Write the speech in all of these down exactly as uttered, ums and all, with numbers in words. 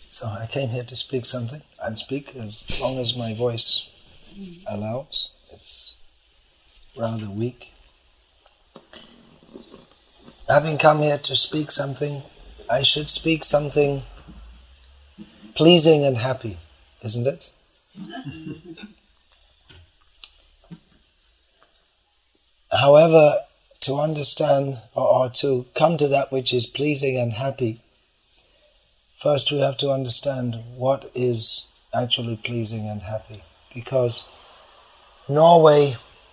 So I came here to speak something. I'll speak as long as my voice allows. It's rather weak. Having come here to speak something, I should speak something pleasing and happy, isn't it? However, to understand or, or to come to that which is pleasing and happy, first we have to understand what is actually pleasing and happy. Because Norway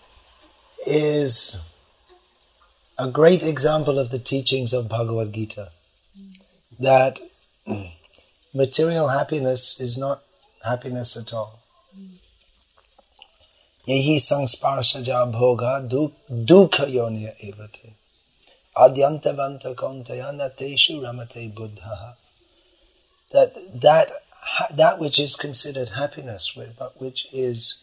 is a great example of the teachings of Bhagavad Gita. That material happiness is not happiness at all. Yehi sangsparshaja bhoga dukha yonya evate adyantavanta kontayana teshu ramate buddhaha. That that that which is considered happiness, but which is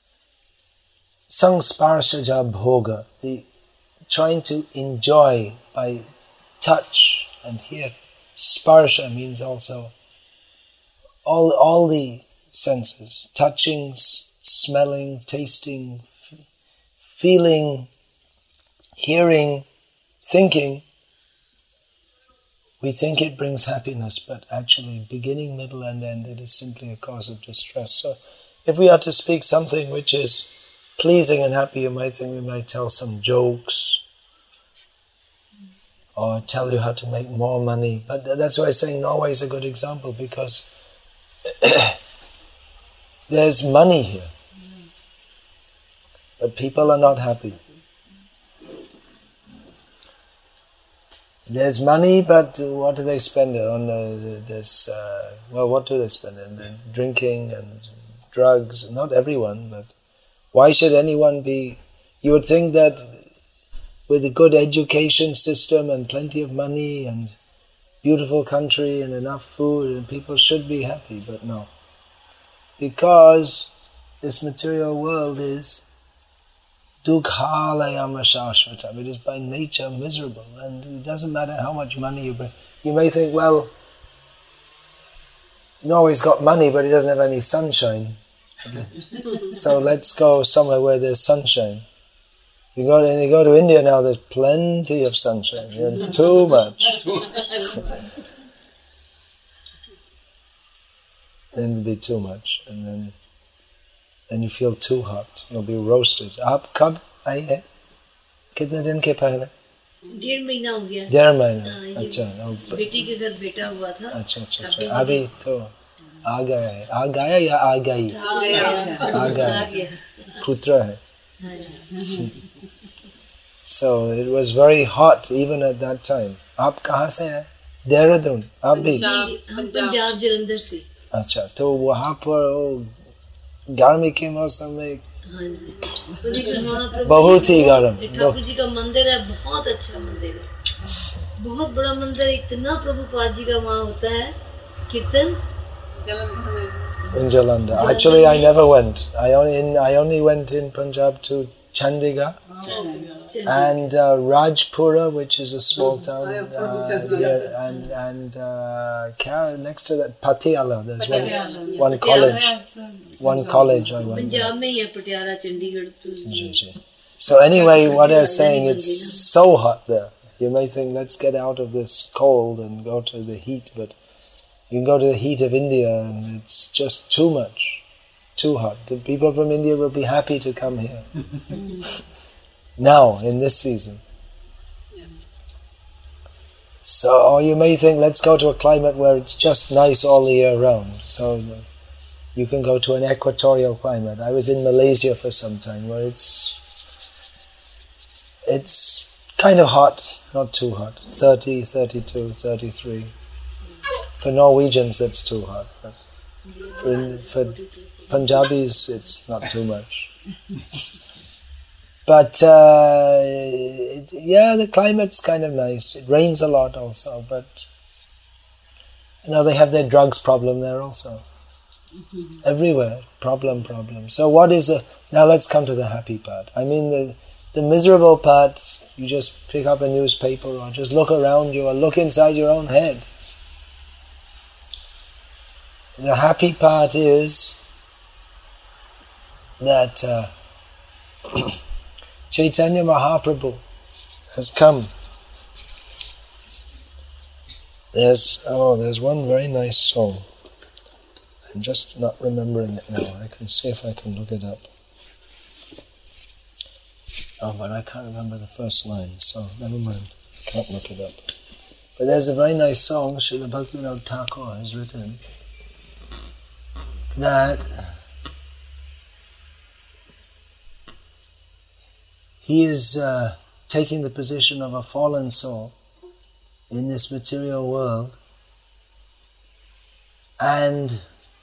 sangsparshaja bhoga, the trying to enjoy by touch, and here sparsha means also all all the senses, touching, s- smelling, tasting, f- feeling, hearing, thinking. We think it brings happiness, but actually beginning, middle and end, it is simply a cause of distress. So if we are to speak something which is pleasing and happy, you might think we might tell some jokes or tell you how to make more money. But that's why I'm saying Norway is a good example, because there's money here, but people are not happy. There's money, but what do they spend it on? Uh, this, uh, well, what do they spend it on? Drinking and drugs. Not everyone, but why should anyone be... You would think that with a good education system and plenty of money and beautiful country and enough food, and people should be happy, but no. Because this material world is dukhalayama shashvatam. It is by nature miserable, and it doesn't matter how much money you bring. You may think, well, Norway's got money, but it doesn't have any sunshine. So let's go somewhere where there's sunshine. You go to, and you go to India now, there's plenty of sunshine, and too much. Then it'll be too much, and then then you feel too hot. You'll be roasted. आप कब आई है? कितने दिन के पहले? डेढ़ महीना हो गया. डेढ़ महीना. अच्छा. बेटी के घर बेटा हुआ था. अच्छा अच्छा अच्छा. अभी तो आ गया है. आ गया या आ गई? आ गया. आ गया. पुत्र है. So it was very hot even at that time. आप कहाँ से हैं? देहरादून. आप भी? हम पंजाब जलंधर से. अच्छा, तो वहाँ पर गर्मी के मौसम में बहुत ही गर्म. ठाकुर जी का मंदिर है, बहुत अच्छा मंदिर है, बहुत बड़ा मंदिर. इतना प्रभुपाद जी का वहाँ होता है कीर्तन. In Jalandhar. Actually, I never went. I only in, I only went in Punjab to Chandigarh and uh, Rajpura, which is a small town uh, here, and and uh, next to that Patiala. There's one one college, one college I went. Punjab mein hai Patiala, Chandigarh. So anyway, what I was saying, it's so hot there. You may think, let's get out of this cold and go to the heat, but you can go to the heat of India and it's just too much, too hot. The people from India will be happy to come here. Now, in this season. So, or you may think, let's go to a climate where it's just nice all the year round. So the, you can go to an equatorial climate. I was in Malaysia for some time where it's it's kind of hot, not too hot. thirty, thirty-two, thirty-three. For Norwegians, that's too hot. But for, for Punjabis, it's not too much. But, uh, it, yeah, the climate's kind of nice. It rains a lot also, but, you know, they have their drugs problem there also. Mm-hmm. Everywhere, problem, problem. So what is the... Now let's come to the happy part. I mean, the the miserable part, you just pick up a newspaper or just look around you or look inside your own head. The happy part is that uh, Chaitanya Mahaprabhu has come. There's oh, there's one very nice song. I'm just not remembering it now. I can see if I can look it up. Oh, but I can't remember the first line, so never mind. Can't look it up. But there's a very nice song Srila Bhaktivinoda Thakur has written that he is uh, taking the position of a fallen soul in this material world, and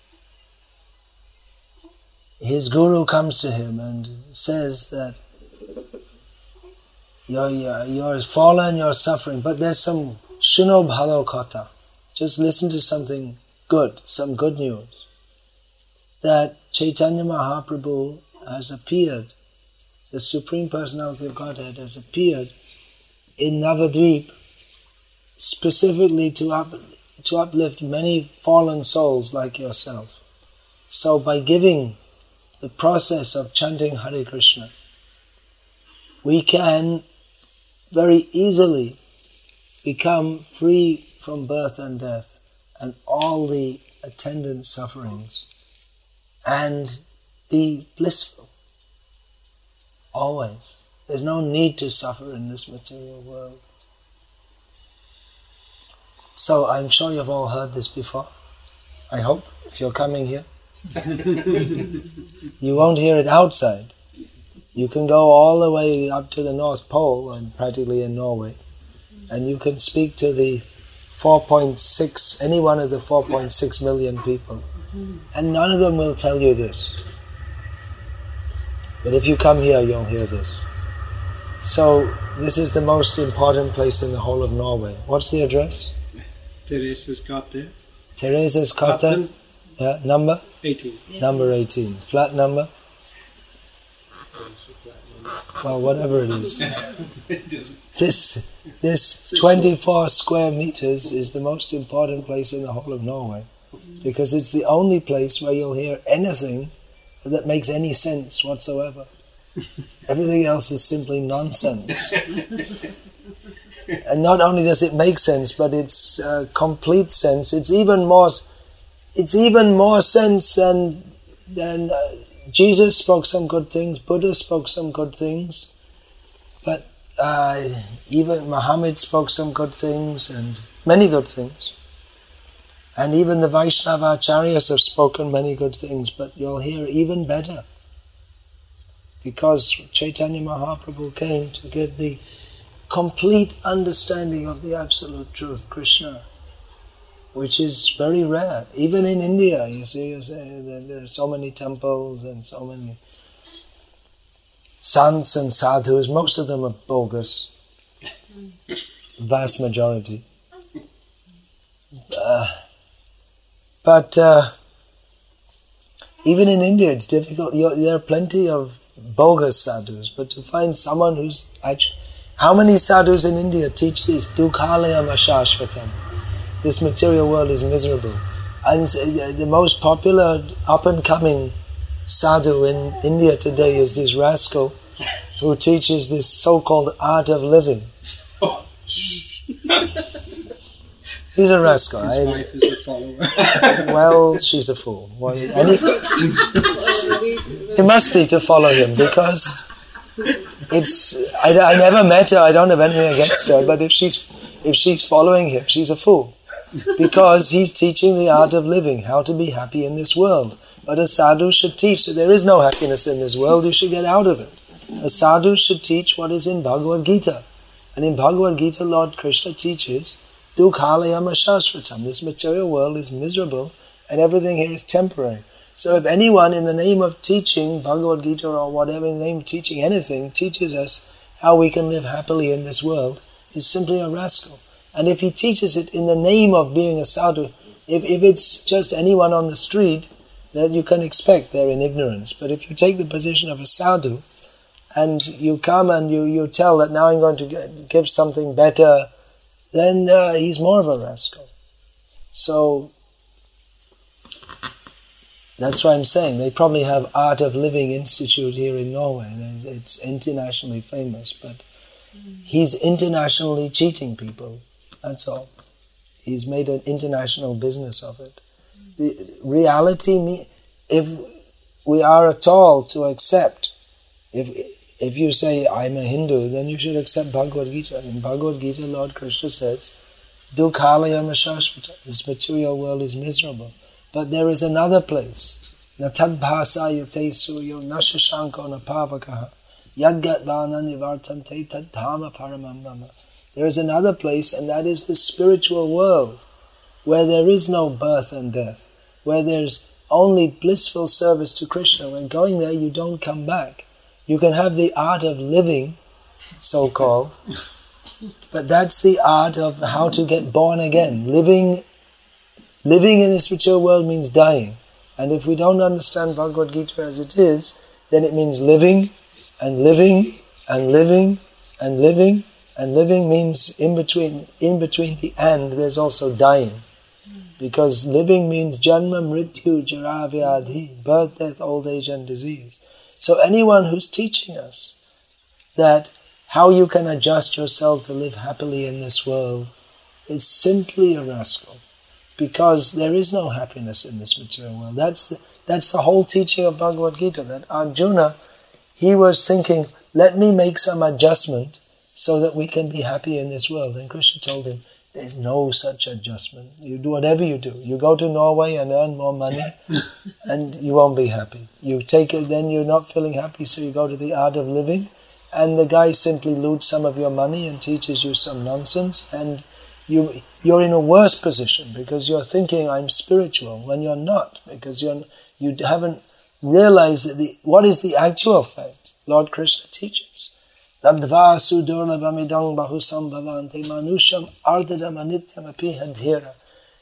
his guru comes to him and says that you're, you're, you're fallen, you're suffering, but there's some shuno bhalo katha. Just listen to something good, some good news. That Chaitanya Mahaprabhu has appeared, the Supreme Personality of Godhead has appeared in Navadvip specifically to up, to uplift many fallen souls like yourself. So by giving the process of chanting Hare Krishna, we can very easily become free from birth and death and all the attendant sufferings and be blissful always. There's no need to suffer in this material world. So I'm sure you've all heard this before. I hope, if you're coming here. You won't hear it outside. You can go all the way up to the North Pole, and practically in Norway, and you can speak to the four point six, any one of the four point six million people, and none of them will tell you this. But if you come here, you'll hear this. So this is the most important place in the whole of Norway. What's the address? Therese's Gate. Therese's Gate. Yeah, number? eighteen. Number eighteen. Flat number? Well, whatever it is. This this twenty-four square meters is the most important place in the whole of Norway, because it's the only place where you'll hear anything that makes any sense whatsoever. Everything else is simply nonsense. And not only does it make sense, but it's uh, complete sense. It's even more. It's even more sense than than. Uh, Jesus spoke some good things, Buddha spoke some good things, but uh, even Muhammad spoke some good things, and many good things. And even the Vaishnava Acharyas have spoken many good things, but you'll hear even better. Because Chaitanya Mahaprabhu came to give the complete understanding of the absolute truth, Krishna, which is very rare. Even in India, you see, you say, there are so many temples and so many sants and sadhus. Most of them are bogus. Vast majority. Uh, but uh, even in India, it's difficult. You're, there are plenty of bogus sadhus, but to find someone who's actually... How many sadhus in India teach this? Dukhalayam ashashvatam. This material world is miserable. And the most popular up-and-coming sadhu in India today is this rascal who teaches this so-called art of living. Oh. He's a rascal. His I, wife is a follower. Well, she's a fool. Well, and he, it must be to follow him, because it's. I, I never met her. I don't have anything against her. But if she's if she's following him, she's a fool. Because he's teaching the art of living, how to be happy in this world. But a sadhu should teach that there is no happiness in this world, you should get out of it. A sadhu should teach what is in Bhagavad Gita. And in Bhagavad Gita, Lord Krishna teaches, Dukhalayam ashashvatam. This material world is miserable and everything here is temporary. So if anyone in the name of teaching Bhagavad Gita or whatever, in the name of teaching anything, teaches us how we can live happily in this world, is simply a rascal. And if he teaches it in the name of being a sadhu, if, if it's just anyone on the street, then you can expect they're in ignorance. But if you take the position of a sadhu, and you come and you, you tell that now I'm going to get, give something better, then uh, he's more of a rascal. So, That's why I'm saying they probably have Art of Living Institute here in Norway. It's internationally famous, but he's internationally cheating people. That's all. He's made an international business of it. The reality, if we are at all to accept, if if you say, I'm a Hindu, then you should accept Bhagavad Gita. In Bhagavad Gita, Lord Krishna says, Dukhalayana Shashvata, this material world is miserable. But there is another place. Na tadbhasayate suryo na shashanko na pavakaha yadgatvana nivartante tadhama paramam mama. There is another place, and that is the spiritual world, where there is no birth and death, where there's only blissful service to Krishna. When going there, you don't come back. You can have the art of living, so-called, but that's the art of how to get born again. Living living in this material world means dying. And if we don't understand Bhagavad Gita as it is, then it means living, and living, and living, and living, and living means in between, in between the and, there's also dying. Because living means janma, mrityu, jara, vyadhi, birth, death, old age and disease. So anyone who's teaching us that how you can adjust yourself to live happily in this world is simply a rascal. Because there is no happiness in this material world. That's the, that's the whole teaching of Bhagavad Gita, that Arjuna, he was thinking, let me make some adjustment so that we can be happy in this world. And Krishna told him, there's no such adjustment. You do whatever you do. You go to Norway and earn more money and you won't be happy. You take it, then you're not feeling happy, so you go to the art of living, and the guy simply loots some of your money and teaches you some nonsense, and you, you're in a worse position because you're thinking, I'm spiritual, when you're not, because you're, you haven't realized that the, what is the actual fact. Lord Krishna teaches. Labdva sudurlabhamidang bahusambhavante manusham ardadam anityam api hadhira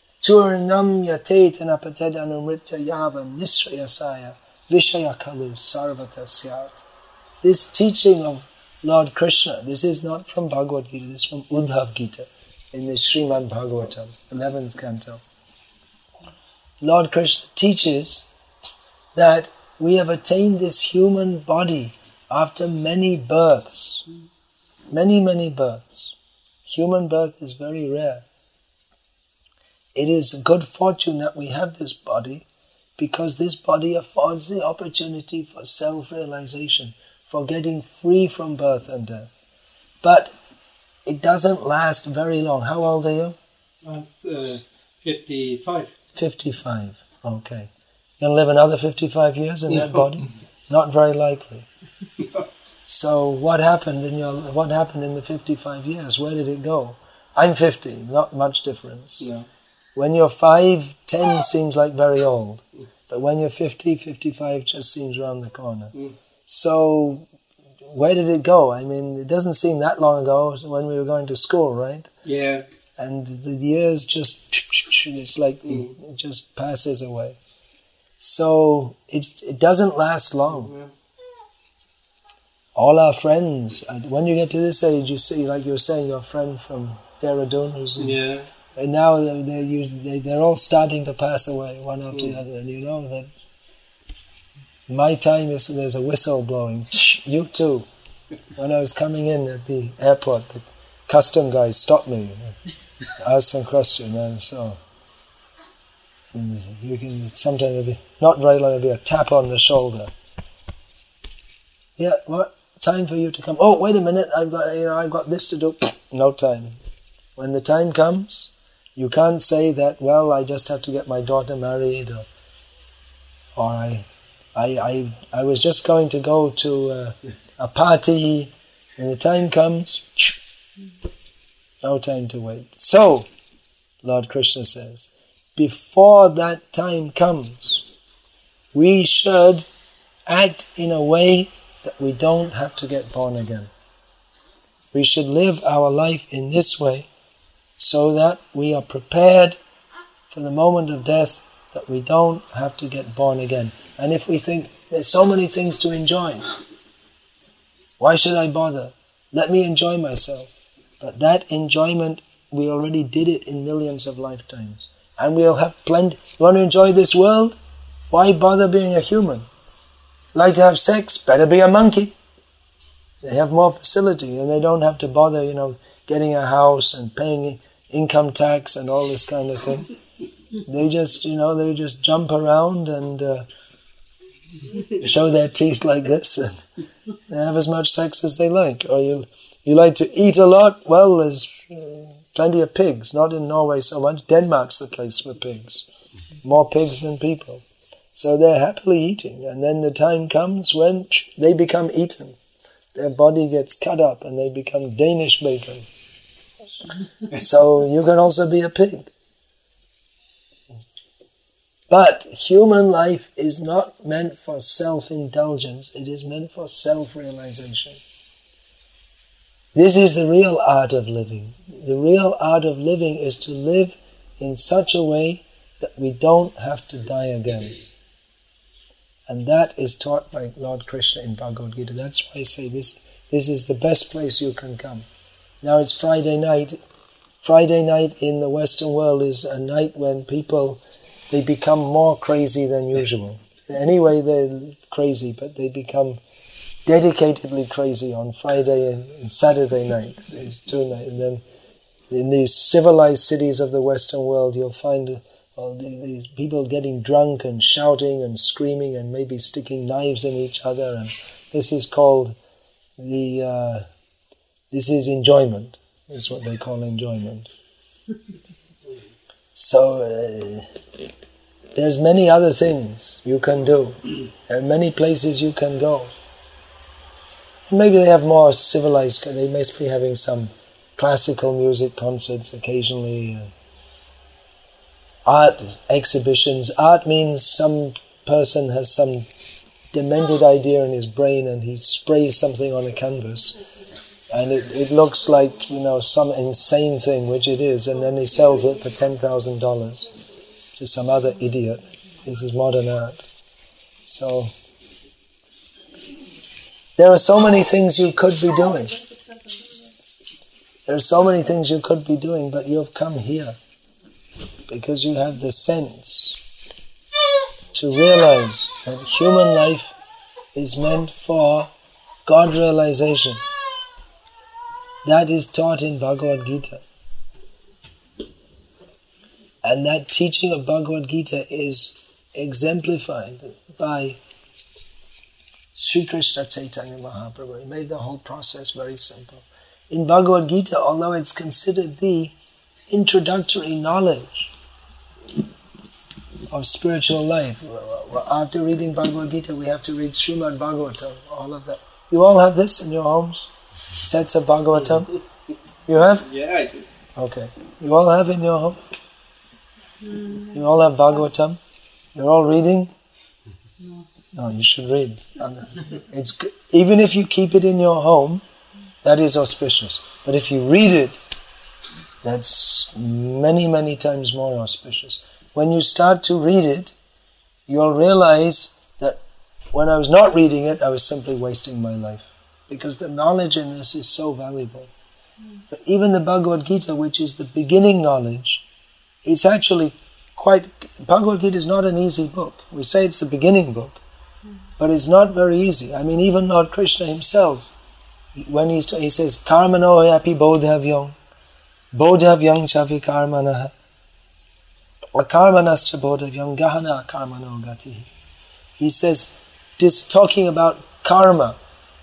turnam yatetana patedanumritya yava nisrayasaya vishayakalu sarvatasyat. This teaching of Lord Krishna, this is not from Bhagavad Gita, this is from Uddhav Gita in the Srimad Bhagavatam, eleventh canto. Lord Krishna teaches that we have attained this human body after many births, many, many births. Human birth is very rare. It is a good fortune that we have this body, because this body affords the opportunity for self-realization, for getting free from birth and death. But it doesn't last very long. How old are you? I'm uh, fifty-five. fifty-five, okay. You're going to live another fifty-five years in that body? Not very likely. So what happened in your what happened in the fifty-five years? Where did it go? I'm fifty, not much difference. No. When you're five, ten seems like very old. But when you're fifty, fifty-five just seems around the corner. Mm. So where did it go? I mean, it doesn't seem that long ago when we were going to school, right? Yeah. And the years just, it's like Mm. it just passes away. So it's, it doesn't last long. Yeah. All our friends, when you get to this age, you see, like you were saying, your friend from Dehradun, who's in, Yeah. and now they're, they're, usually, they're all starting to pass away, one after Mm. the other. And you know that my time is, there's a whistle blowing. You too. When I was coming in at the airport, the custom guy stopped me, asked some question, and so you can sometimes there'll be, not very long, there'll be a tap on the shoulder. Yeah, what? Time for you to come. Oh, wait a minute, I've got, you know, I've got this to do. No time. When the time comes, you can't say that, well, I just have to get my daughter married, or, or I, I, I, I was just going to go to uh, a party, and the time comes, no time to wait. So, Lord Krishna says, before that time comes, we should act in a way that we don't have to get born again. We should live our life in this way so that we are prepared for the moment of death, that we don't have to get born again. And if we think, there's so many things to enjoy, why should I bother? Let me enjoy myself. But that enjoyment, we already did it in millions of lifetimes. And we'll have plenty. You want to enjoy this world? Why bother being a human? Like to have sex? Better be a monkey. They have more facility and they don't have to bother, you know, getting a house and paying income tax and all this kind of thing. They just, you know, they just jump around and uh, show their teeth like this and they have as much sex as they like. Or you you like to eat a lot? Well, there's uh, plenty of pigs. Not in Norway so much. Denmark's the place for pigs. More pigs than people. So they're happily eating. And then the time comes when they become eaten. Their body gets cut up and they become Danish bacon. So you can also be a pig. But human life is not meant for self-indulgence. It is meant for self-realization. This is the real art of living. The real art of living is to live in such a way that we don't have to die again. And that is taught by Lord Krishna in Bhagavad Gita. That's why I say this, this is the best place you can come. Now it's Friday night. Friday night in the Western world is a night when people, they become more crazy than usual. Anyway, they're crazy, but they become dedicatedly crazy on Friday and Saturday night. There's two nights. And then in these civilized cities of the Western world, you'll find all these people getting drunk and shouting and screaming and maybe sticking knives in each other. And this is called the, uh, this is enjoyment. Is what they call enjoyment. So, uh, there's many other things you can do. There are many places you can go. And maybe they have more civilized, they must be having some classical music concerts occasionally, uh, art exhibitions. Art means some person has some demented idea in his brain and he sprays something on a canvas. And it, it looks like, you know, some insane thing, which it is, and then he sells it for ten thousand dollars to some other idiot. This is modern art. So, there are so many things you could be doing. There are so many things you could be doing, but you've come here because you have the sense to realize that human life is meant for God realization. That is taught in Bhagavad Gita. And that teaching of Bhagavad Gita is exemplified by Sri Krishna Chaitanya Mahaprabhu. He made the whole process very simple. In Bhagavad Gita, although it's considered the introductory knowledge of spiritual life, after reading Bhagavad Gita, we have to read Srimad Bhagavatam, all of that. You all have this in your homes? Sets of Bhagavatam? You have? Yeah, I do. Okay. You all have in your home? You all have Bhagavatam? You're all reading? No, you should read. It's good. Even if you keep it in your home, that is auspicious. But if you read it, that's many, many times more auspicious. When you start to read it, you'll realize that when I was not reading it, I was simply wasting my life. Because the knowledge in this is so valuable. Mm. But even the Bhagavad Gita, which is the beginning knowledge, it's actually quite... Bhagavad Gita is not an easy book. We say it's the beginning book, mm. but it's not very easy. I mean, even Lord Krishna himself, when he's, he says, Karmano hapi bodhavyam, bodhavyam chavi karmanaha, akarmanascha bodhavyam gahana karmano gati. He says, just talking about karma,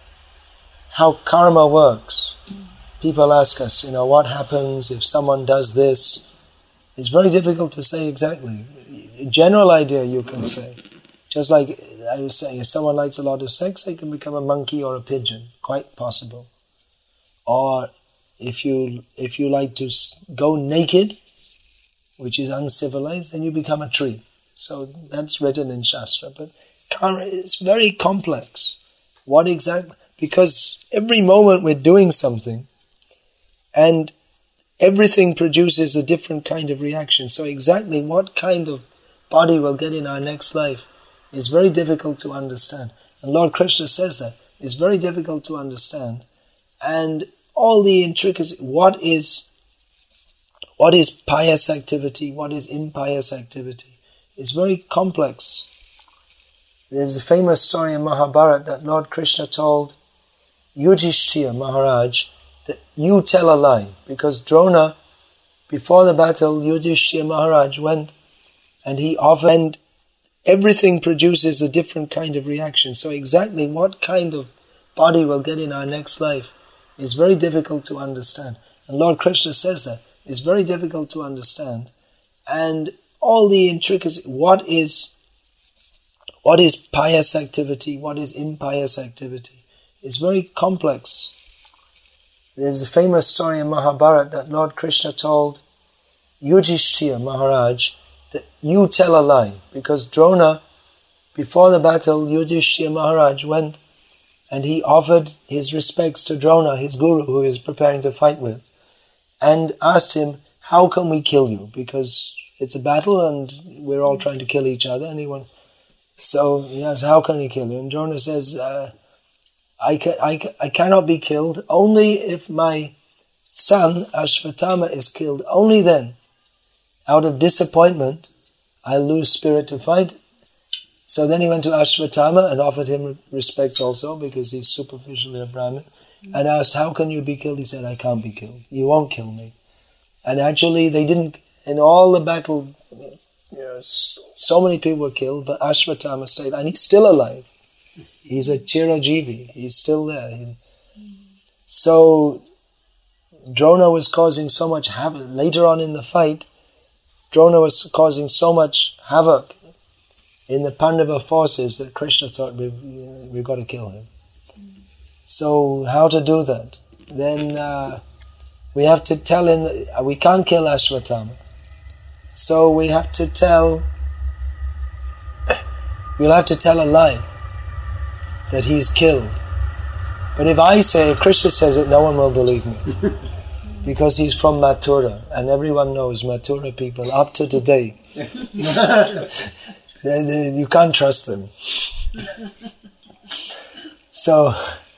how karma works. People ask us, you know, what happens if someone does this? It's very difficult to say exactly. A general idea you can say. Just like I was saying, if someone likes a lot of sex, they can become a monkey or a pigeon. Quite possible. Or if you if you like to go naked, which is uncivilized, then you become a tree. So that's written in Shastra. But karma is very complex. What exactly... Because every moment we're doing something and everything produces a different kind of reaction. So exactly what kind of body we'll get in our next life is very difficult to understand. And Lord Krishna says that. It's very difficult to understand. And all the intricacies, what is, what is pious activity, what is impious activity, is very complex. There's a famous story in Mahabharata that Lord Krishna told Yudhishthira Maharaj that you tell a lie, because Drona, before the battle, Yudhishthira Maharaj went and he offered, and everything produces a different kind of reaction. So exactly what kind of body we'll get in our next life is very difficult to understand. And Lord Krishna says that. It's very difficult to understand. And all the intricacies, what is, what is pious activity, what is impious activity, is very complex. There's a famous story in Mahabharata that Lord Krishna told Yudhishthira Maharaj that you tell a lie, because Drona, before the battle, Yudhishthira Maharaj went and he offered his respects to Drona, his guru, who he was preparing to fight with, and asked him, how can we kill you? Because it's a battle and we're all trying to kill each other. And he went, so he asked, how can he kill you? And Drona says, uh, I, can, I, can, I cannot be killed, only if my son Ashvatthama is killed. Only then, out of disappointment, I'll lose spirit to fight. So then he went to Ashvatthama and offered him respects also, because he's superficially a Brahmin, and asked, how can you be killed? He said, I can't be killed. You won't kill me. And actually they didn't, in all the battle, you know, so many people were killed, but Ashvatthama stayed, and he's still alive. He's a Chirajivi. He's still there. He, so Drona was causing so much havoc. Later on in the fight, Drona was causing so much havoc in the Pandava forces that Krishna thought, we've, we've got to kill him. So how to do that? Then uh, we have to tell him that we can't kill Ashvatthama. So we have to tell, we'll have to tell a lie that he's killed. But if I say, if Krishna says it, no one will believe me. Because he's from Mathura, and everyone knows Mathura people up to today. they, they, you can't trust them. So,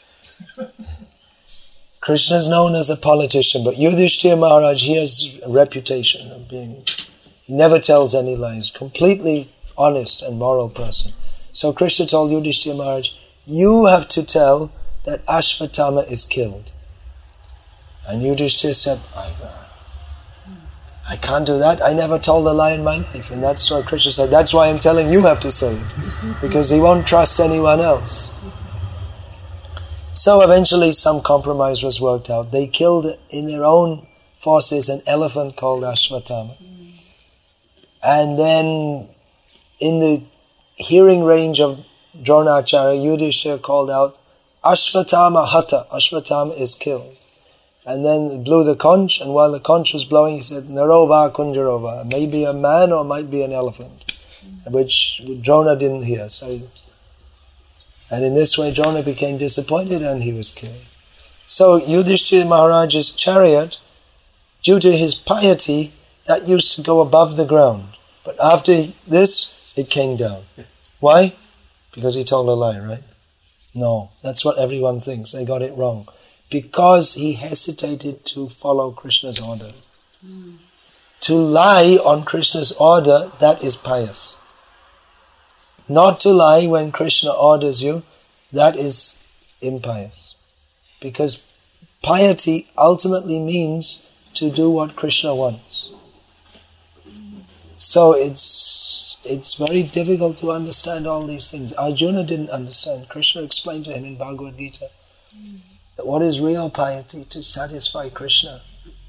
Krishna is known as a politician, but Yudhishthira Maharaj, he has a reputation of being, he never tells any lies, completely honest and moral person. So Krishna told Yudhishthira Maharaj, you have to tell that Ashvatthama is killed. And Yudhishthira said, I, I can't do that. I never told a lie in my life. And that's why Krishna said, that's why I'm telling you have to say it. Because he won't trust anyone else. So eventually some compromise was worked out. They killed in their own forces an elephant called Ashvatthama. And then in the hearing range of Dronacharya, Yudhishthira called out, Ashvatthama hata, Ashvatthama is killed. And then he blew the conch, and while the conch was blowing, he said, Narova Kunjarova, maybe a man or might be an elephant, which Drona didn't hear. So, and in this way, Drona became disappointed and he was killed. So Yudhishthira Maharaj's chariot, due to his piety, that used to go above the ground. But after this, it came down. Why? Because he told a lie, right? No, that's what everyone thinks. They got it wrong. Because he hesitated to follow Krishna's order. Mm. To lie on Krishna's order, that is pious. Not to lie when Krishna orders you, that is impious. Because piety ultimately means to do what Krishna wants. So it's it's very difficult to understand all these things. Arjuna didn't understand. Krishna explained to him in Bhagavad Gita that what is real piety? To satisfy Krishna.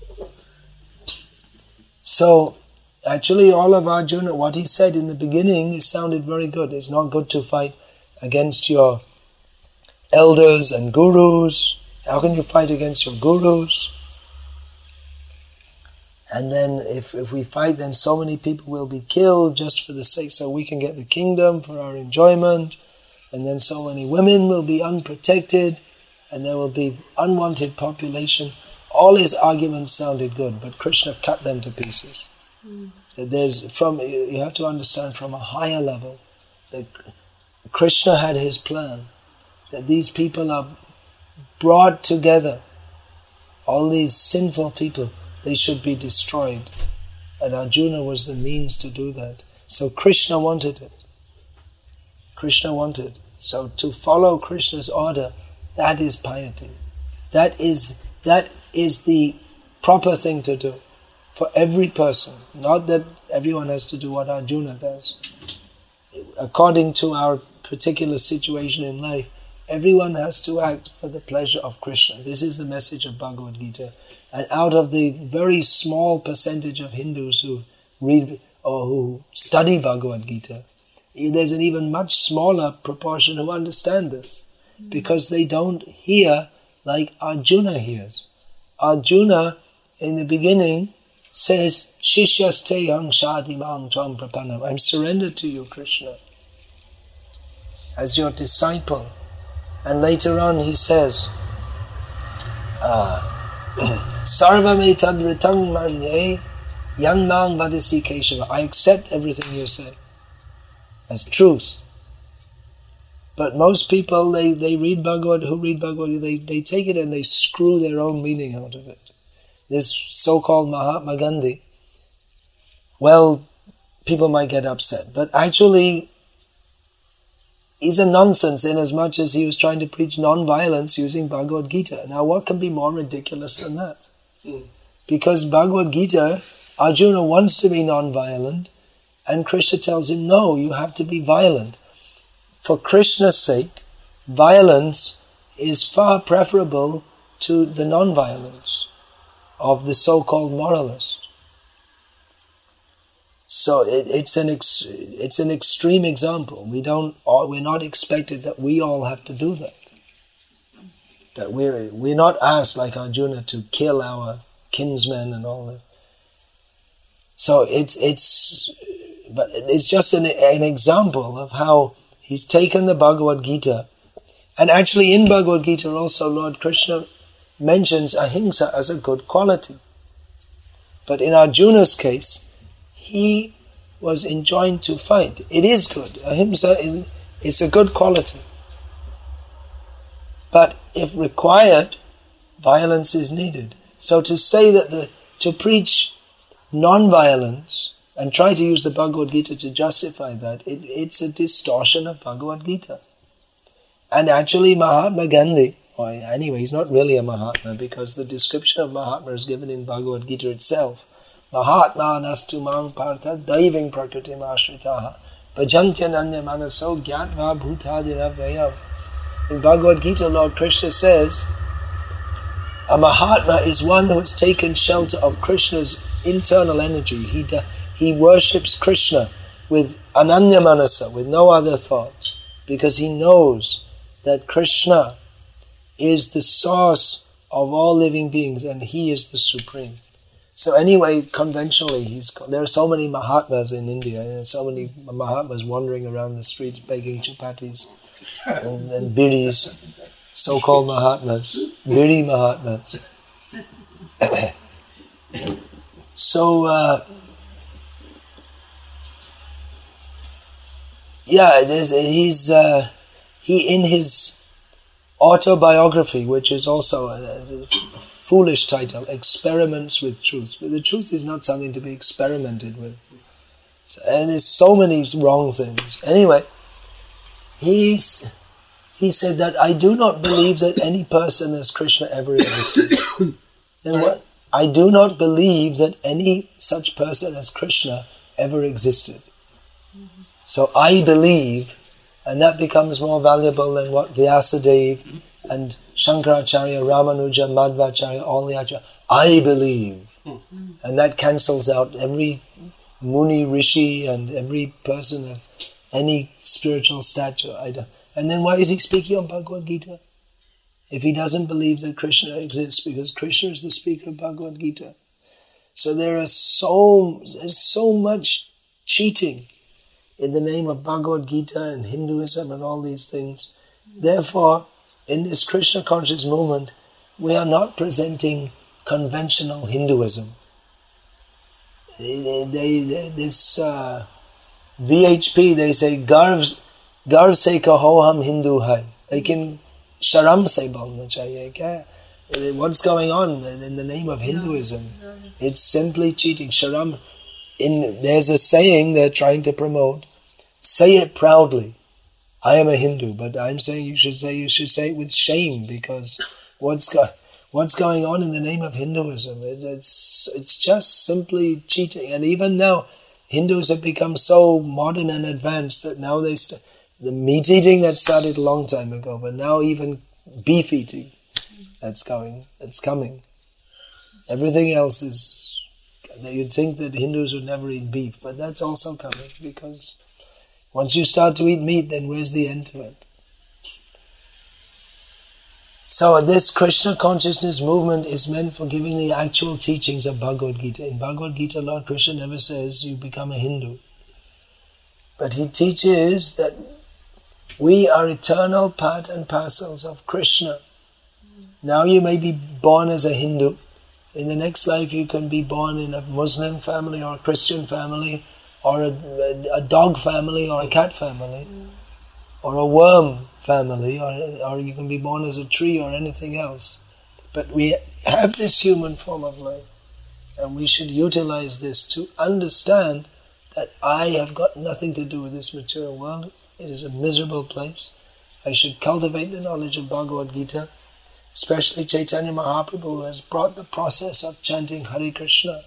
So actually all of Arjuna, what he said in the beginning, it sounded very good. It's not good to fight against your elders and gurus. How can you fight against your gurus? And then if, if we fight, then so many people will be killed just for the sake, so we can get the kingdom for our enjoyment. And then so many women will be unprotected, and there will be unwanted population. All his arguments sounded good, but Krishna cut them to pieces. Mm. That there's from you have to understand from a higher level that Krishna had his plan, that these people are brought together, all these sinful people, they should be destroyed. And Arjuna was the means to do that. So Krishna wanted it. Krishna wanted. So to follow Krishna's order, that is piety. That is that is the proper thing to do for every person. Not that everyone has to do what Arjuna does. According to our particular situation in life, everyone has to act for the pleasure of Krishna. This is the message of Bhagavad Gita. And out of the very small percentage of Hindus who read or who study Bhagavad Gita, there's an even much smaller proportion who understand this, because they don't hear like Arjuna hears. Arjuna, in the beginning, says, Shishyaste yang shadimang tvam prapanam. I'm surrendered to you, Krishna, as your disciple. And later on he says, Sarvam etadvritam manye yang mang vadasi Keshava. I accept everything you say as truth. But most people, they, they read Bhagavad, who read Bhagavad, they, they take it and they screw their own meaning out of it. This so-called Mahatma Gandhi, well, people might get upset, but actually he's a nonsense in as much as he was trying to preach non-violence using Bhagavad Gita. Now what can be more ridiculous than that? Mm. Because Bhagavad Gita, Arjuna wants to be non-violent, and Krishna tells him, no, you have to be violent. For Krishna's sake, violence is far preferable to the non-violence of the so-called moralist. So it, it's an ex, it's an extreme example. We don't, we're not expected that we all have to do that. That we're we're not asked like Arjuna to kill our kinsmen and all this. So it's it's, but it's just an an example of how he's taken the Bhagavad Gita, and actually in Bhagavad Gita also Lord Krishna mentions ahimsa as a good quality. But in Arjuna's case, he was enjoined to fight. It is good. Ahimsa is, is a good quality. But if required, violence is needed. So to say that the to preach non-violence and try to use the Bhagavad Gita to justify that, it, it's a distortion of Bhagavad Gita. And actually Mahatma Gandhi, or anyway, he's not really a Mahatma, because the description of Mahatma is given in Bhagavad Gita itself. Mahatma nastu mang partha daiving prakritim ashritaha bhajantyananya manaso gyatva bhutadinavayam. In Bhagavad Gita, Lord Krishna says, a Mahatma is one who has taken shelter of Krishna's internal energy. He da- he worships Krishna with ananya manasa, with no other thought, because he knows that Krishna is the source of all living beings and he is the supreme. So anyway, conventionally, he's there are so many Mahatmas in India, and so many Mahatmas wandering around the streets begging chapatis and, and bidis, so-called Mahatmas, bidi Mahatmas. So, uh, yeah, there's, he's uh, he in his autobiography, which is also a, a foolish title, Experiments with Truth. But the truth is not something to be experimented with. So, and there's so many wrong things. Anyway, he's, he said that I do not believe that any person as Krishna ever existed. Then what? I do not believe that any such person as Krishna ever existed. So I believe, and that becomes more valuable than what Vyasadeva and Shankaracharya, Ramanuja, Madhvacharya, all the Acharya, I believe. Mm. And that cancels out every Muni, Rishi and every person of any spiritual stature. I don't. And then why is he speaking on Bhagavad Gita? If he doesn't believe that Krishna exists, because Krishna is the speaker of Bhagavad Gita. So there are so, there's so much cheating in the name of Bhagavad Gita and Hinduism and all these things. Therefore, in this Krishna conscious movement, we are not presenting conventional Hinduism. They, they, they, this uh, V H P, they say, Garv, Garv se kaho hum Hindu hai. They can sharam se bolna chahiye. Kya? What's going on in the name of Hinduism? No, no. It's simply cheating. Sharam. In, there's a saying they're trying to promote, say it proudly. I am a Hindu, but I'm saying you should say you should say it with shame, because what's go- what's going on in the name of Hinduism? It, it's it's just simply cheating. And even now, Hindus have become so modern and advanced that now they st- the meat eating that started a long time ago, but now even beef eating that's going, it's coming. Everything else is. You'd think that Hindus would never eat beef, but that's also coming, because once you start to eat meat, then where's the end to it? So this Krishna consciousness movement is meant for giving the actual teachings of Bhagavad Gita. In Bhagavad Gita, Lord Krishna never says you become a Hindu. But he teaches that we are eternal part and parcels of Krishna. Now you may be born as a Hindu. In the next life you can be born in a Muslim family or a Christian family, or a, a, a dog family or a cat family, mm. or a worm family, or, or you can be born as a tree or anything else. But we have this human form of life, and we should utilize this to understand that I have got nothing to do with this material world. It is a miserable place. I should cultivate the knowledge of Bhagavad Gita, especially Chaitanya Mahaprabhu, who has brought the process of chanting Hare Krishna,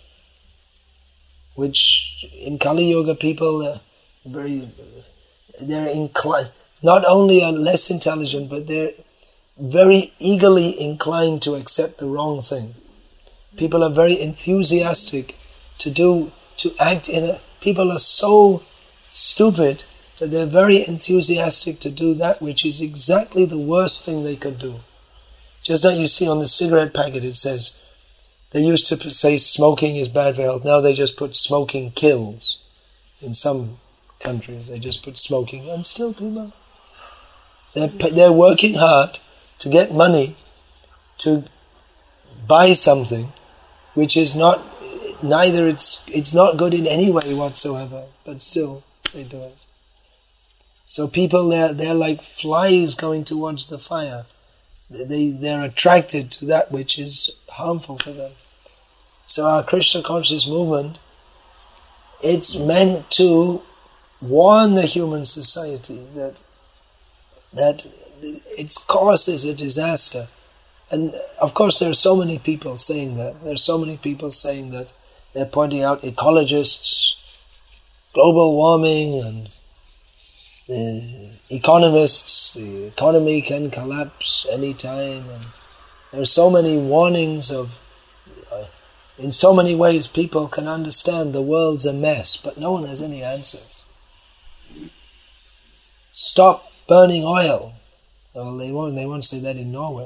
which in Kali Yuga people are very, they're inclined, not only are less intelligent, but they're very eagerly inclined to accept the wrong thing. People are very enthusiastic to do, to act in a, people are so stupid that they're very enthusiastic to do that which is exactly the worst thing they could do. Just like you see on the cigarette packet, it says, they used to say smoking is bad for health. Now they just put smoking kills. In some countries, they just put smoking. And still people, they're, they're working hard to get money to buy something which is not, neither it's it's not good in any way whatsoever, but still they do it. So people, they're, they're like flies going towards the fire. They, they're attracted to that which is harmful to them. So our Krishna conscious movement, it's meant to warn the human society that that its cause is a disaster. And of course there are so many people saying that. There are so many people saying that. They're pointing out ecologists, global warming, and the economists, the economy can collapse any time. And there are so many warnings of, uh, in so many ways people can understand the world's a mess, but no one has any answers. Stop burning oil. Well, they won't. They won't say that in Norway.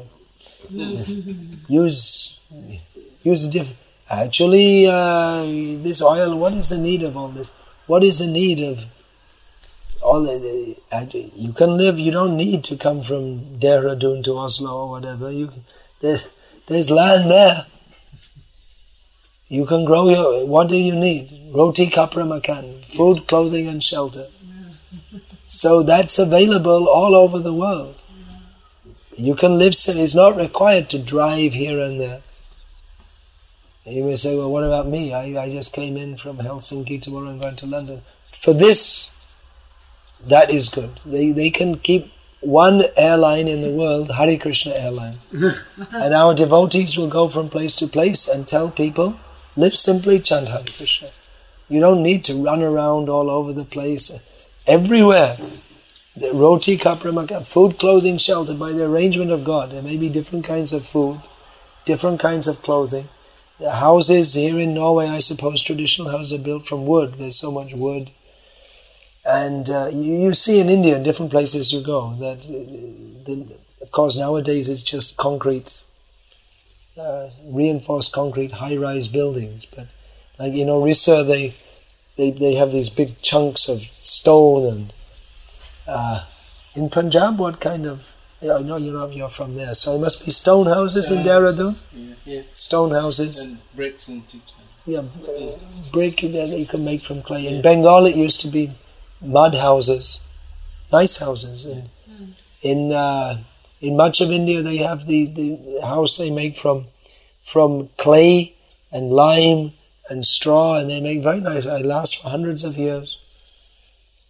use, use a different. Actually, uh, this oil. What is the need of all this? What is the need of all the? the you can live. You don't need to come from Dehradun to Oslo or whatever. You there's there's land there. You can grow your. What do you need? Roti, kapra, makan, food, clothing, and shelter. So that's available all over the world. You can live, it's not required to drive here and there. And you may say, well, what about me? I, I just came in from Helsinki tomorrow and going to London. For this, that is good. They they can keep one airline in the world, Hare Krishna airline. And our devotees will go from place to place and tell people, live simply, chant Hare Krishna. You don't need to run around all over the place. Everywhere. The roti, kapra, makan, food, clothing, shelter, by the arrangement of God. There may be different kinds of food, different kinds of clothing. The houses here in Norway, I suppose, traditional houses are built from wood. There's so much wood. And uh, you, you see in India, in different places you go, that, uh, the, of course, nowadays it's just concrete, uh, reinforced concrete, high-rise buildings. But like in Orissa, they, they, they have these big chunks of stone and Uh, in Punjab, what kind of... I know you know you're from there, so there must be stone houses in Dehradun? Yeah, yeah. Stone houses? And bricks and... Yeah, uh, brick that you can make from clay. In Bengal it used to be mud houses, nice houses. In in, uh, in much of India they have the, the house they make from from clay and lime and straw, and they make very nice. It lasts for hundreds of years.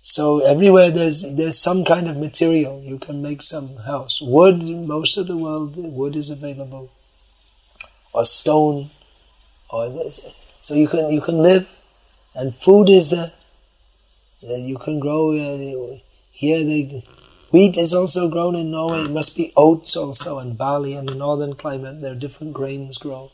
So everywhere there's there's some kind of material. You can make some house. Wood, most of the world, wood is available. Or stone. Or this. So you can you can live. And food is there. You can grow. Uh, here they, wheat is also grown in Norway. It must be oats also and barley. In the northern climate there are different grains grow.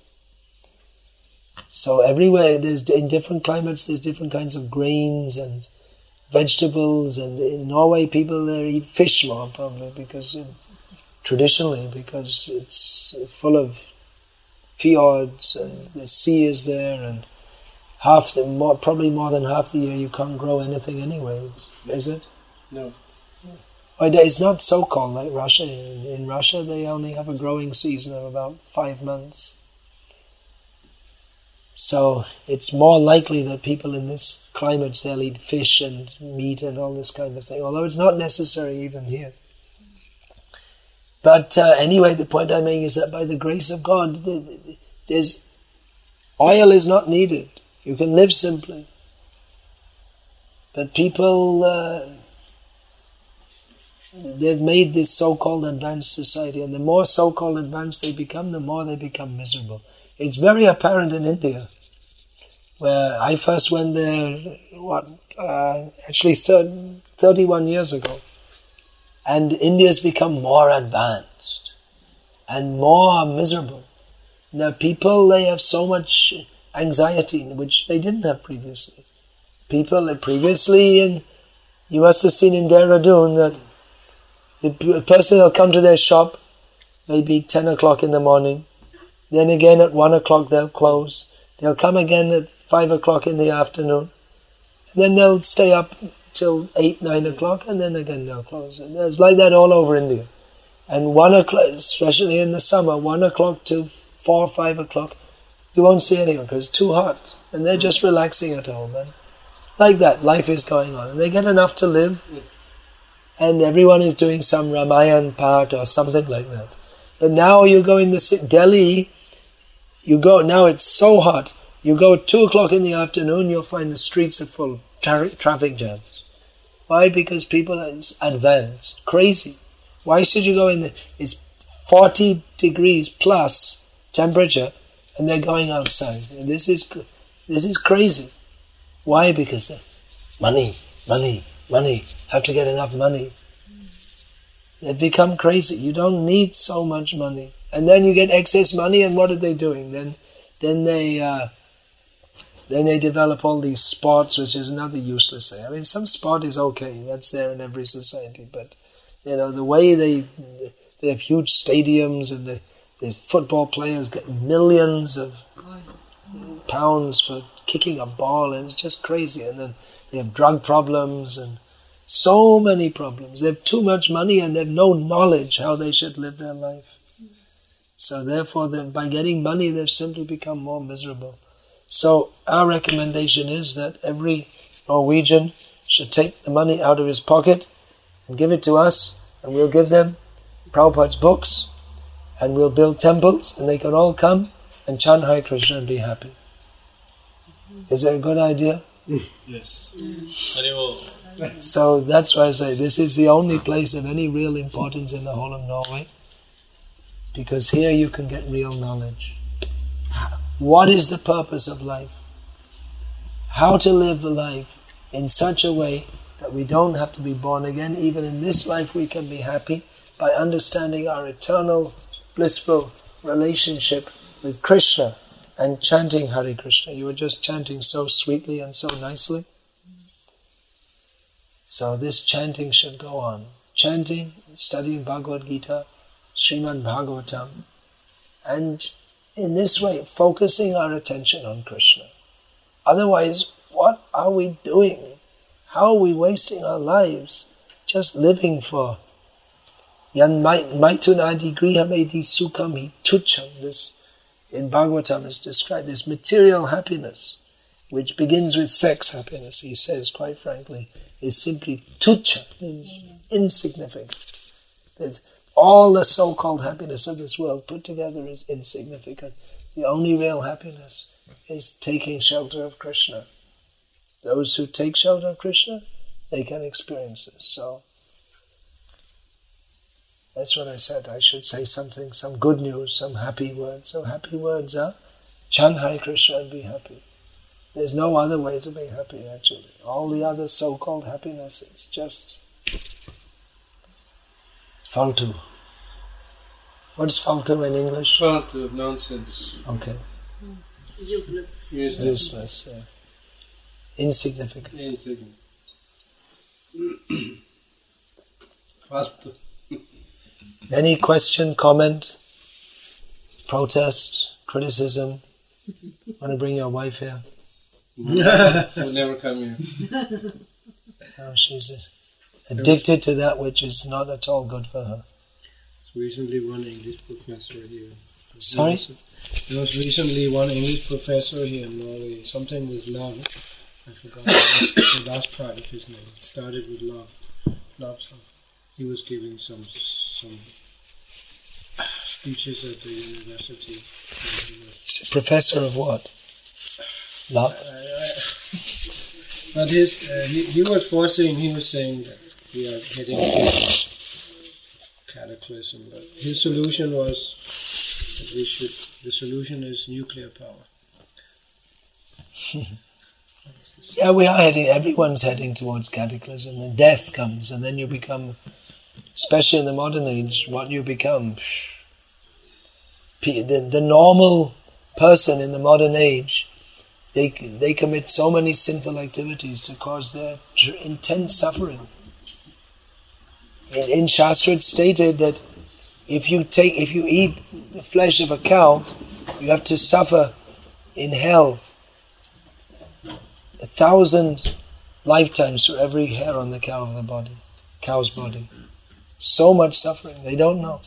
So everywhere there's in different climates there's different kinds of grains and vegetables, and in Norway people there eat fish more probably because uh, traditionally because it's full of fjords and the sea is there, and half the more, probably more than half the year you can't grow anything anyway, is it? No. It's not so cold like Russia. In, in Russia they only have a growing season of about five months. So it's more likely that people in this climate, they'll eat fish and meat and all this kind of thing, although it's not necessary even here. But uh, anyway, the point I'm making is that by the grace of God, there's oil is not needed. You can live simply. But people, uh, they've made this so-called advanced society, and the more so-called advanced they become, the more they become miserable. It's very apparent in India, where I first went there, what, uh, actually thirty, thirty-one years ago. And India's become more advanced and more miserable. Now people, they have so much anxiety, which they didn't have previously. People, previously, in, you must have seen in Dehradun that the person will come to their shop, maybe ten o'clock in the morning, then again at one o'clock they'll close. They'll come again at five o'clock in the afternoon. And then they'll stay up till eight, nine o'clock, and then again they'll close. And it's like that all over India. And one o'clock, especially in the summer, one o'clock to four or five o'clock, you won't see anyone because it's too hot. And they're just relaxing at home. And like that, life is going on. And they get enough to live. And everyone is doing some Ramayan part or something like that. But now you go in the city, Delhi, you go, now it's so hot. You go at two o'clock in the afternoon, you'll find the streets are full of tra- traffic jams. Why? Because people are advanced, crazy. Why should you go in there? It's forty degrees plus temperature, and they're going outside. This is this is crazy. Why? Because money, money, money. Have to get enough money. They've become crazy. You don't need so much money. And then you get excess money, and what are they doing? Then then they uh, then they develop all these sports, which is another useless thing. I mean, some sport is okay. That's there in every society. But, you know, the way they they have huge stadiums, and the, the football players get millions of pounds for kicking a ball, and it's just crazy. And then they have drug problems and so many problems. They have too much money and they have no knowledge how they should live their life. So therefore, by getting money, they've simply become more miserable. So our recommendation is that every Norwegian should take the money out of his pocket and give it to us, and we'll give them Prabhupada's books, and we'll build temples, and they can all come and chant Hare Krishna and be happy. Is it a good idea? Yes. So that's why I say this is the only place of any real importance in the whole of Norway, because here you can get real knowledge. What is the purpose of life? How to live a life in such a way that we don't have to be born again. Even in this life we can be happy by understanding our eternal, blissful relationship with Krishna and chanting Hare Krishna. You were just chanting so sweetly and so nicely. So this chanting should go on. Chanting, studying Bhagavad Gita, Srimad Bhagavatam, and in this way focusing our attention on Krishna. Otherwise, what are we doing? How are we wasting our lives just living for yan maitunadi grihamedi sukham tucham? This in Bhagavatam is described, this material happiness, which begins with sex happiness, he says quite frankly, is simply tucha, means insignificant. That all the so-called happiness of this world put together is insignificant. The only real happiness is taking shelter of Krishna. Those who take shelter of Krishna, they can experience this. So that's what I said. I should say something, some good news, some happy words. So happy words are chant Hare Krishna and be happy. There's no other way to be happy, actually. All the other so-called happiness is just faltu. What's faltu in English? Faltu, nonsense. Okay. Useless. Useless. Useless, yeah. Insignificant. Insignificant. Faltu. Any question, comment, protest, criticism? Want to bring your wife here? Will never come here. No, she's addicted to that which is not at all good for her. Recently one English professor here. Sorry? There was recently one English professor here in Norway. Something with love. I forgot the last, the last part of his name. It started with love. Love song. He was giving some some speeches at the university. She's a professor of what? Love? I, I, but his, uh, he, he was foreseeing, he was saying that we are heading to cataclysm, but his solution was that we should, the solution is nuclear power. Yeah, we are heading, everyone's heading towards cataclysm, and death comes, and then you become, especially in the modern age, what you become. The, the normal person in the modern age, they they commit so many sinful activities to cause their intense suffering. In, in Shastra it's stated that if you take, if you eat the flesh of a cow, you have to suffer in hell a thousand lifetimes for every hair on the cow of the body, cow's body. So much suffering, they don't know.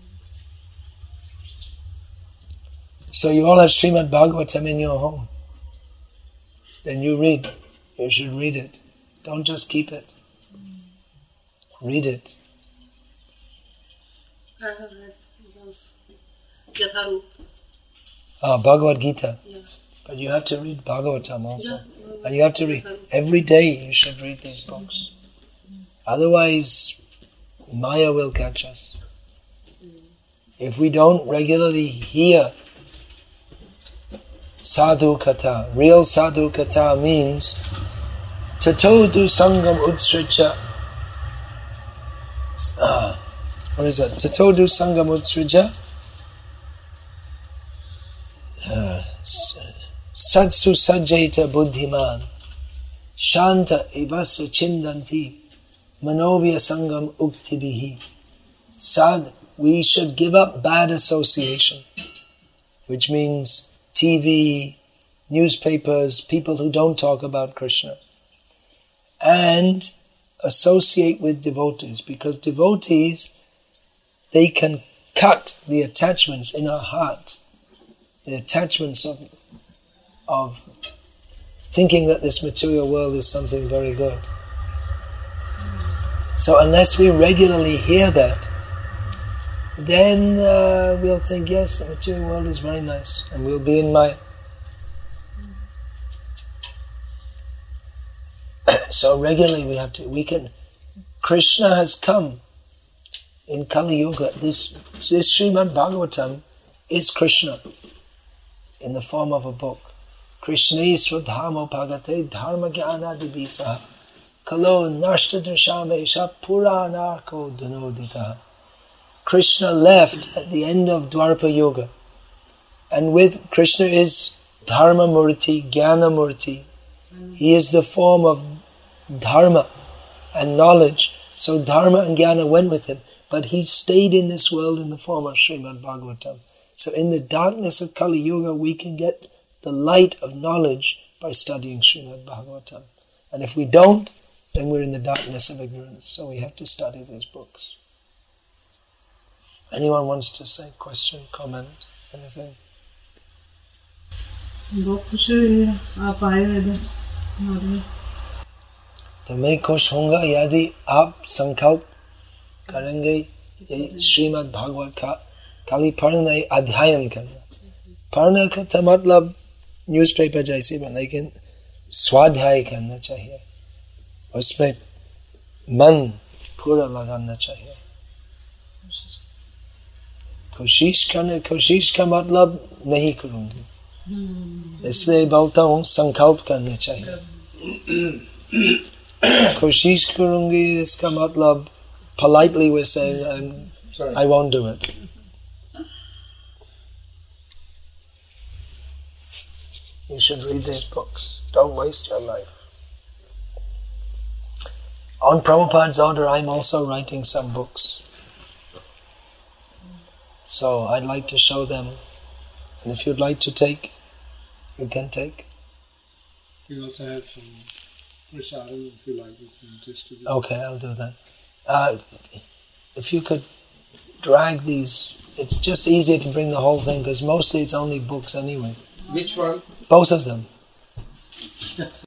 So you all have Srimad Bhagavatam in your home. Then you read. You should read it. Don't just keep it. Read it. I have read those Yatharup. Ah, Bhagavad Gita. Yeah. But you have to read Bhagavatam also. Yeah. And you have to read. Every day you should read these books. Otherwise, Maya will catch us. If we don't regularly hear Sadhu Katha, real Sadhu Katha means Tato du Sangam Utsrija. Uh, what is that? Tato du Sangam Utsrija. Uh, Satsu Sajjeta Buddhiman. Shanta Ivasa Chindanti. Manovya Sangam Uktibihi. Sad, we should give up bad association, which means T V, newspapers, people who don't talk about Krishna, and associate with devotees, because devotees, they can cut the attachments in our heart, the attachments of, of thinking that this material world is something very good. So unless we regularly hear that, then uh, we'll think, yes, the material world is very nice, and we'll be in Maya. So regularly we have to, we can, Krishna has come in Kali Yuga. This, this Srimad Bhagavatam is Krishna in the form of a book. Krishna Swadhamo Bhagate Dharma Jnana Dibisa Kalo Nashta Drishamesha Puranarko Dhanodita. Krishna left at the end of Dwapara Yuga, and with Krishna is Dharma Murti, Jnana Murti. He is the form of Dharma and knowledge. So Dharma and Jnana went with him, but he stayed in this world in the form of Srimad Bhagavatam. So in the darkness of Kali Yuga, we can get the light of knowledge by studying Srimad Bhagavatam. And if we don't, then we're in the darkness of ignorance. So we have to study these books. Anyone wants to say, question, comment, anything? बहुत खुश हुई आप आए इधर। तो मैं खुश होऊंगा यदि आप संकल्प करेंगे ये श्रीमद् भागवत का खाली पढ़ना अध्ययन करना। पढ़ना का मतलब न्यूज़पेपर जैसे बन, लेकिन स्वाध्याय करना चाहिए। उसमें मन पूरा लगाना चाहिए। कोशिश करने कोशिश का मतलब नहीं करूंगी, इसलिए बोलता हूँ संकल्प करने चाहिए। कोशिश करूंगी इसका मतलब politely we're saying I'm, I won't do it. You should read these books. Don't waste your life. On Prabhupada's order, I'm also writing some books. So I'd like to show them. And if you'd like to take, you can take. We also have some prasadam, if you like, you can distribute. Okay, I'll do that. Uh, if you could drag these, it's just easier to bring the whole thing because mostly it's only books anyway. Which one? Both of them.